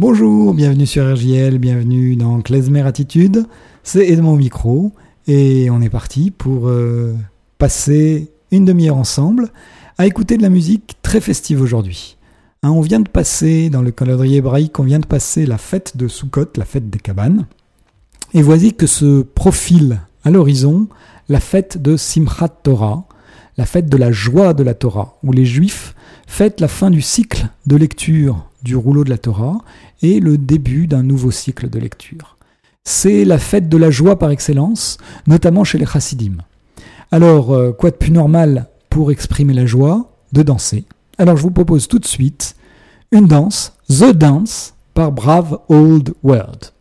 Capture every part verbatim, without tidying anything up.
Bonjour, bienvenue sur R J L, bienvenue dans Klezmer Attitude, c'est Edmond au micro et on est parti pour euh, passer une demi-heure ensemble à écouter de la musique très festive aujourd'hui. Hein, on vient de passer, dans le calendrier hébraïque, on vient de passer la fête de Sukkot, la fête des cabanes, et voici que se profile à l'horizon la fête de Simchat Torah, la fête de la joie de la Torah, où les Juifs fêtent la fin du cycle de lecture du rouleau de la Torah et le début d'un nouveau cycle de lecture. C'est la fête de la joie par excellence, notamment chez les chassidim. Alors, euh, quoi de plus normal pour exprimer la joie? De danser. Alors je vous propose tout de suite une danse, The Dance, par Brave Old World.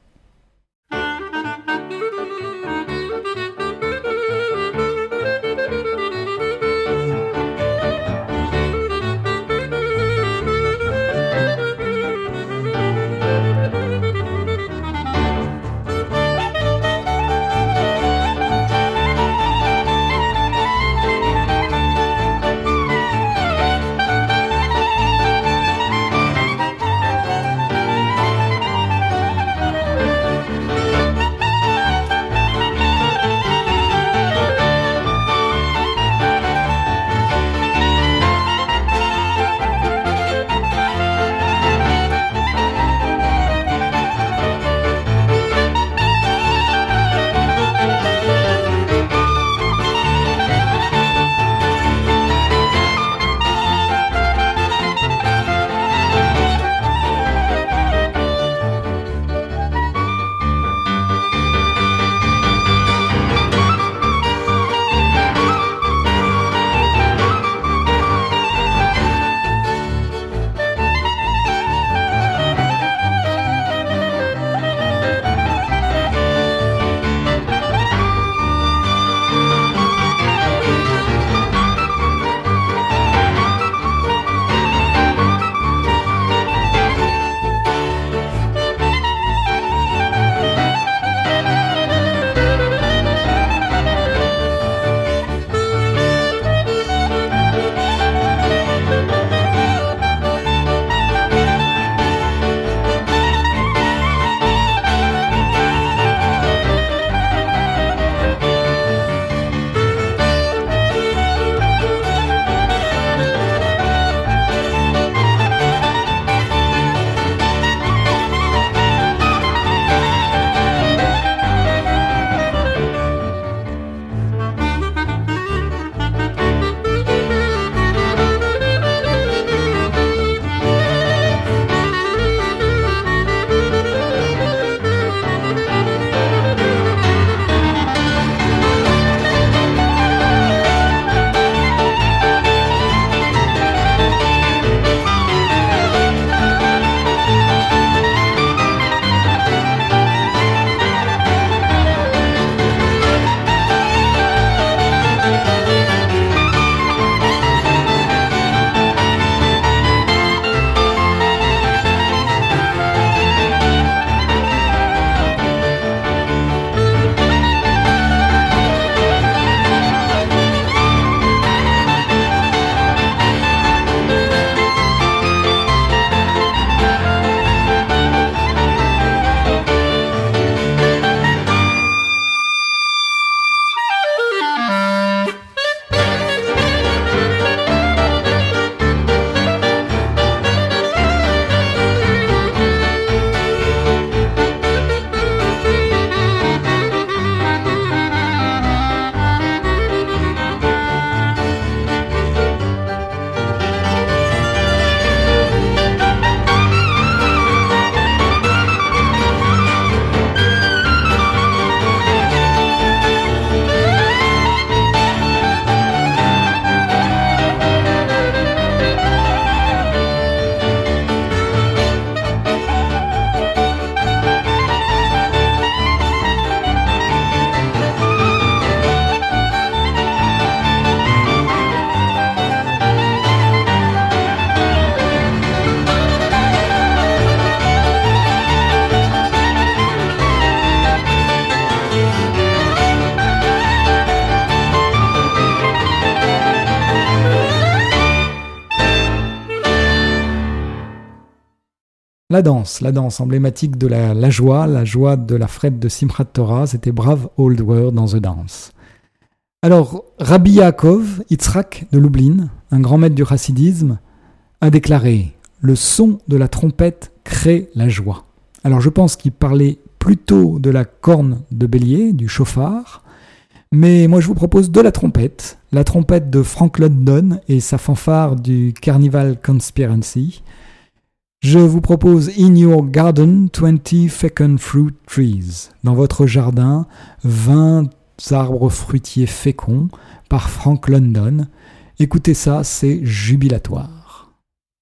La danse, la danse emblématique de la, la joie, la joie de la fête de Simchat Torah, c'était Brave Old World dans The Dance. Alors, Rabbi Yaakov Yitzhak de Lublin, un grand maître du chassidisme, a déclaré « Le son de la trompette crée la joie ». Alors je pense qu'il parlait plutôt de la corne de bélier, du chauffard, mais moi je vous propose de la trompette, la trompette de Frank London et sa fanfare du Carnival Conspiracy. Je vous propose In Your Garden, twenty Fecund Fruit Trees. Dans votre jardin, vingt arbres fruitiers féconds par Frank London. Écoutez ça, c'est jubilatoire.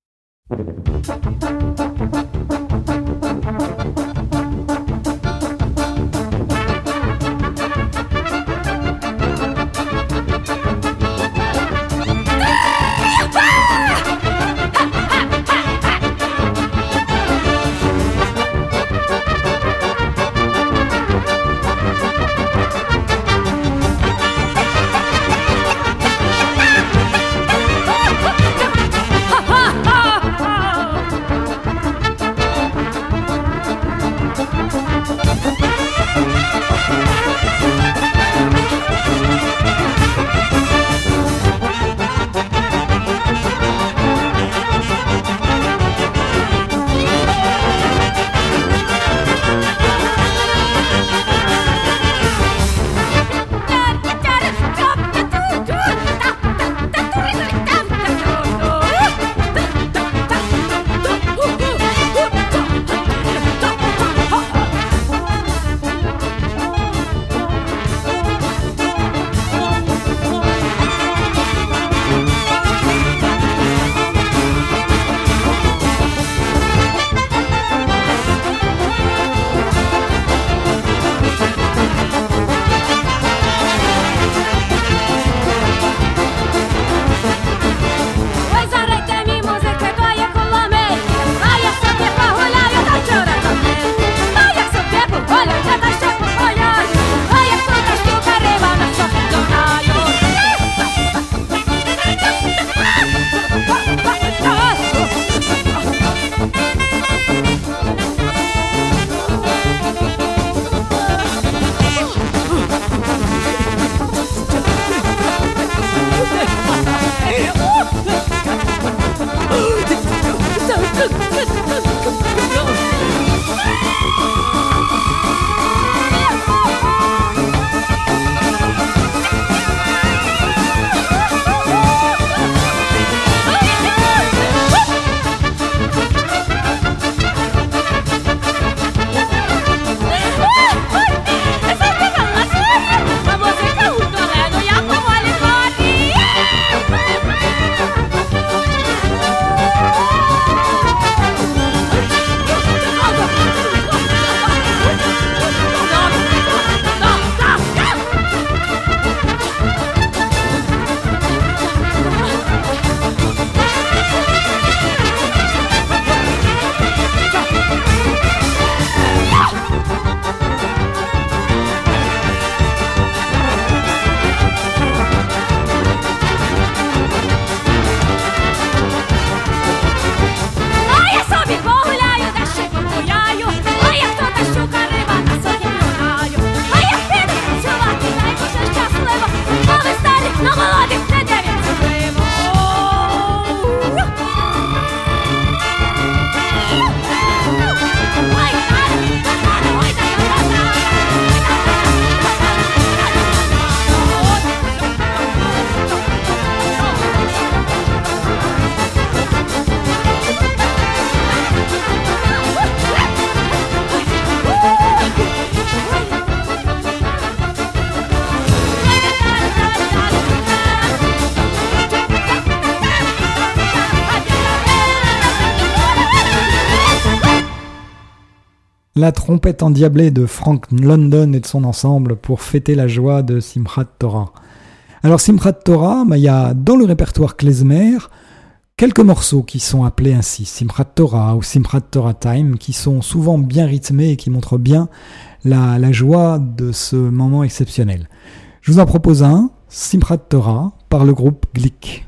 La trompette endiablée de Frank London et de son ensemble pour fêter la joie de Simchat Torah. Alors Simchat Torah, bah, il y a dans le répertoire klezmer quelques morceaux qui sont appelés ainsi, Simchat Torah ou Simchat Torah Time, qui sont souvent bien rythmés et qui montrent bien la, la joie de ce moment exceptionnel. Je vous en propose un, Simchat Torah, par le groupe Glick.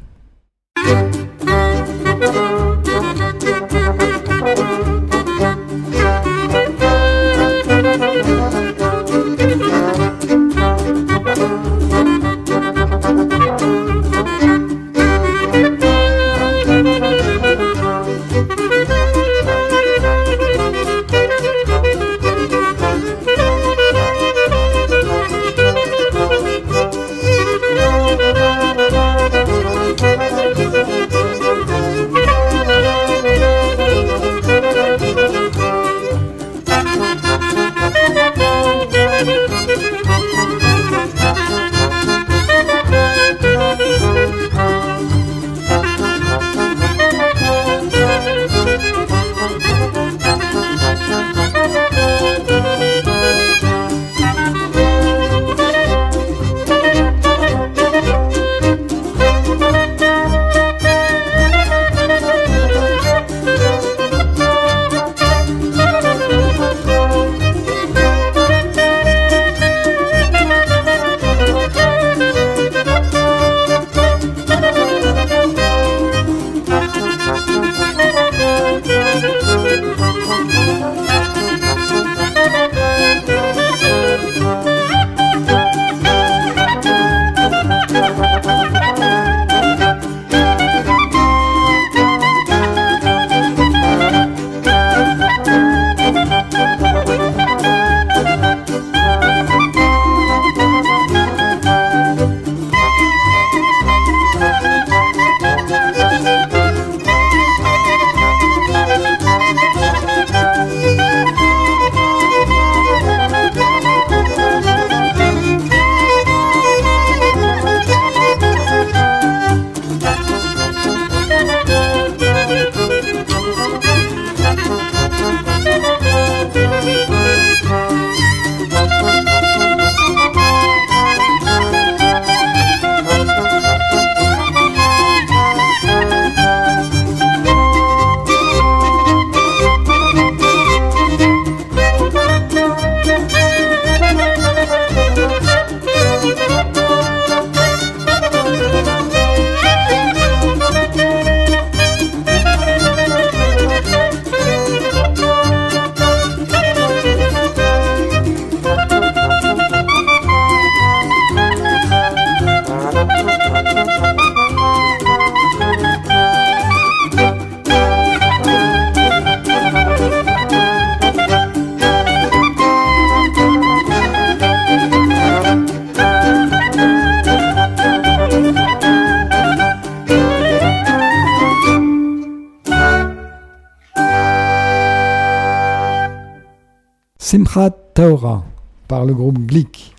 Simchat Torah par le groupe Glick.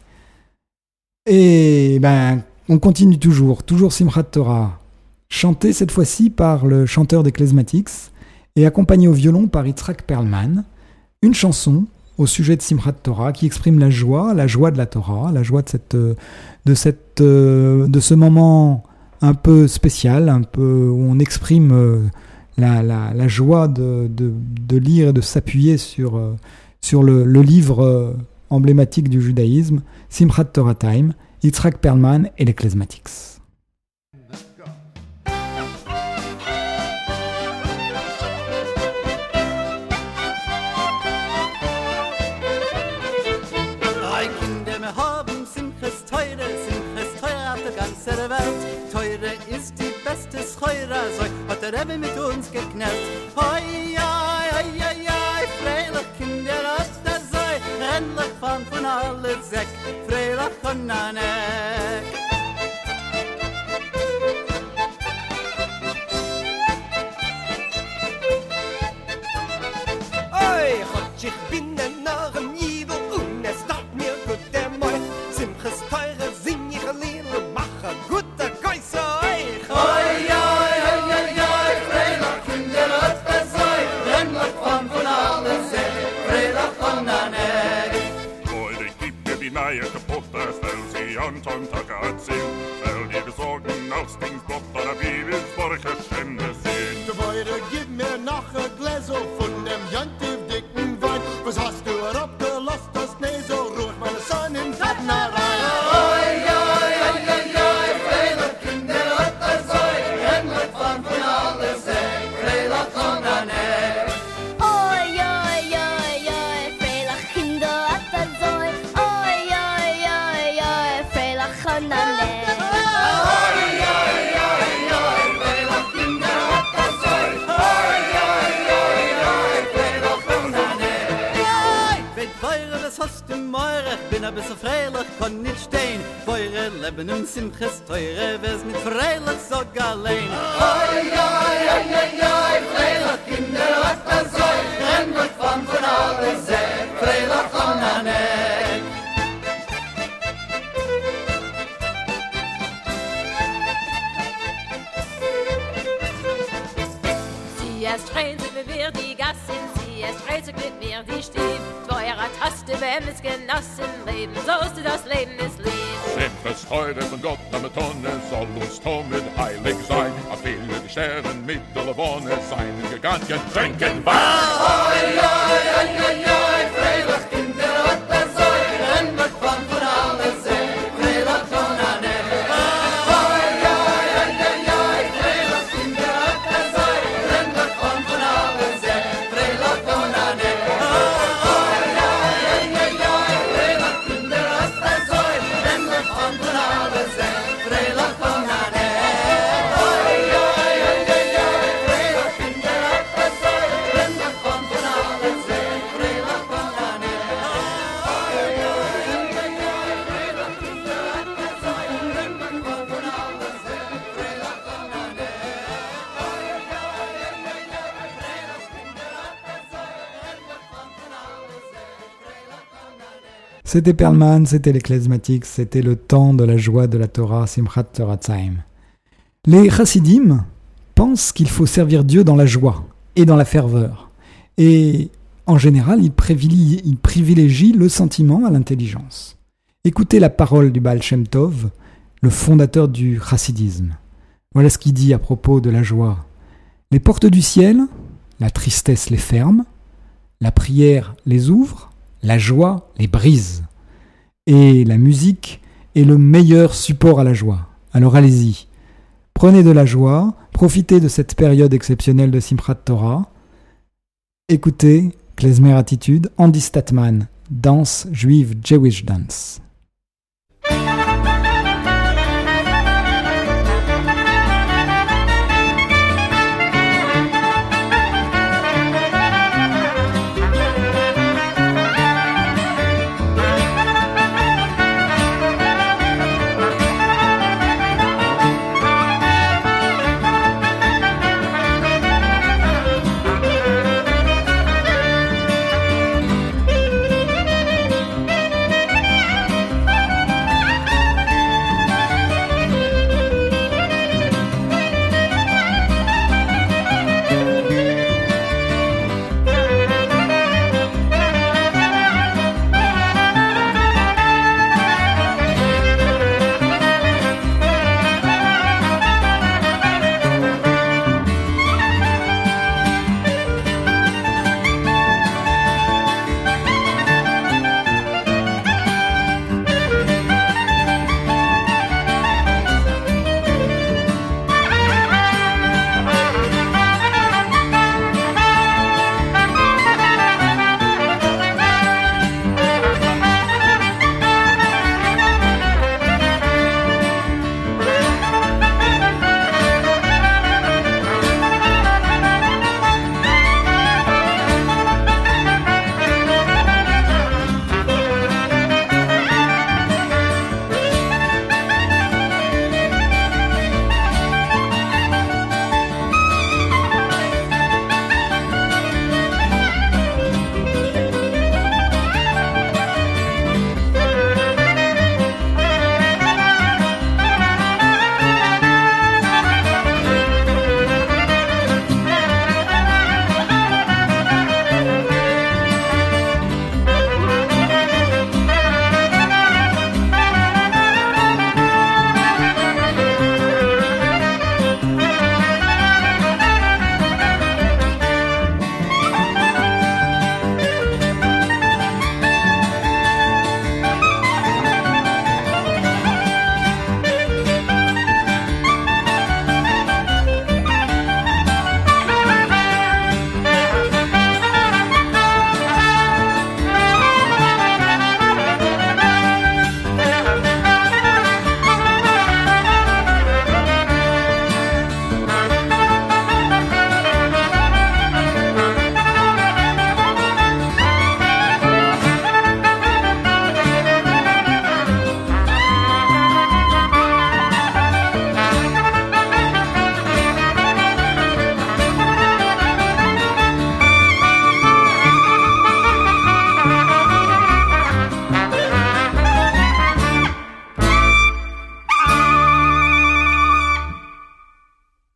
Et ben, on continue toujours, toujours Simchat Torah, chanté cette fois-ci par le chanteur des Klezmatics et accompagné au violon par Yitzhak Perlman, une chanson au sujet de Simchat Torah qui exprime la joie, la joie de la Torah, la joie de, cette, de, cette, de ce moment un peu spécial, un peu où on exprime la, la, la joie de, de, de lire et de s'appuyer sur, sur le, le livre emblématique du judaïsme, Simchat Torah Time, Yitzhak Perlman et les Klezmatics. Teure ist die beste Scheure, so hat der Rebbe mit uns geknallt. Hoi, hoi, hoi, hoi, hoi, freilich Kinder hat der Sei, endlich fahren von alle Säck, freilich von Anek. Oi, Gott, ich bin ein Narren Jidl und es tat mir gut der Moi. Simches Teure sing ich ein Lied und mache gute Geisse euch. Hoi, hoi, hoi, hoi, hoi, freilich Kinder hat der Sei, endlich fahren von alle Säck, freilich von Anek. Heute gibt mir die neue kaputte, stell sie an Sonntag erzählt. Stell dir besorgen aus Dingsblock oder Bibelsborche Stände sehen. De Weide, gib mir noch ein Gläser von dem Jantiv dicken Wein. Was hast du herabgelost, das nicht so ruht meine Sonne in Tatna rein. Hoi, hoi, hoi, hoi, hoi, freilich Kinder hat der Sei, endlich fahren von alle Säck, freilich von Anek. Oi, oi, oi, oi, freilich Kinder hat er Zoi. Oi, oi, oi, oi, freilich von Anek. Ich bin ein bisschen freilich, kann nicht stehen. Feure leben im Simches Teure, wer's nicht freilich, sag allein. Hoi, hoi, hoi, hoi, hoi, freilich, Kinder hat das Sei, endlich fahren von alle Säck, freilich von Anek. Sie ist freundlich, wie wir die Gassen, sie ist freundlich mit mir die Stieb. Teurer Taste, wenn es genossen leben, so ist das Leben ist lieb. Simches Teure von Gott am Tonne soll uns mit heilig sein. A viele die Sterne mit der Levone sein, Gigantchen trinken Wein. Hoi, hoi, hoi, hoi, hoi, freilich, Kinder hat das Sei, endlich fahren von alle Säck, freilich von Anek. Hoi, hoi, hoi, hoi, hoi, freilich, Kinder hat das Sei, endlich fahren von alle Säck, freilich von Anek. C'était Perlman, c'était les Klezmatics, c'était le temps de la joie de la Torah, Simchat Torah Time. Les Chassidim pensent qu'il faut servir Dieu dans la joie et dans la ferveur. Et en général, ils privilégient, ils privilégient le sentiment à l'intelligence. Écoutez la parole du Baal Shem Tov, le fondateur du chassidisme. Voilà ce qu'il dit à propos de la joie. Les portes du ciel, la tristesse les ferme, la prière les ouvre, la joie les brise. Et la musique est le meilleur support à la joie. Alors allez-y, prenez de la joie, profitez de cette période exceptionnelle de Simchat Torah. Écoutez Klezmer Attitude, Andy Statman, danse juive Jewish Dance.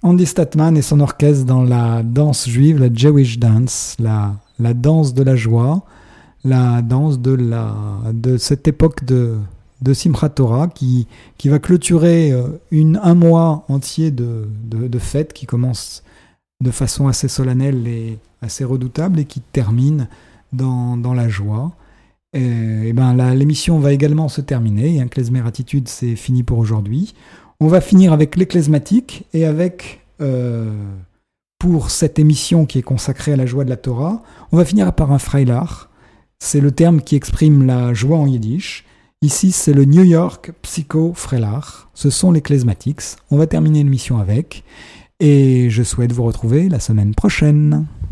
Andy Statman et son orchestre dans la danse juive, la Jewish Dance, la, la danse de la joie, la danse de, la, de cette époque de, de Simchat Torah qui, qui va clôturer une, un mois entier de, de, de fêtes qui commence de façon assez solennelle et assez redoutable et qui termine dans, dans la joie. Et, et ben, la, l'émission va également se terminer. Un klezmer attitude, c'est fini pour aujourd'hui. On va finir avec les klezmatiques et avec, euh, pour cette émission qui est consacrée à la joie de la Torah, on va finir par un Freilich. C'est le terme qui exprime la joie en yiddish. Ici, c'est le New York Psycho Freilich. Ce sont les klezmatiques. On va terminer l'émission avec. Et je souhaite vous retrouver la semaine prochaine.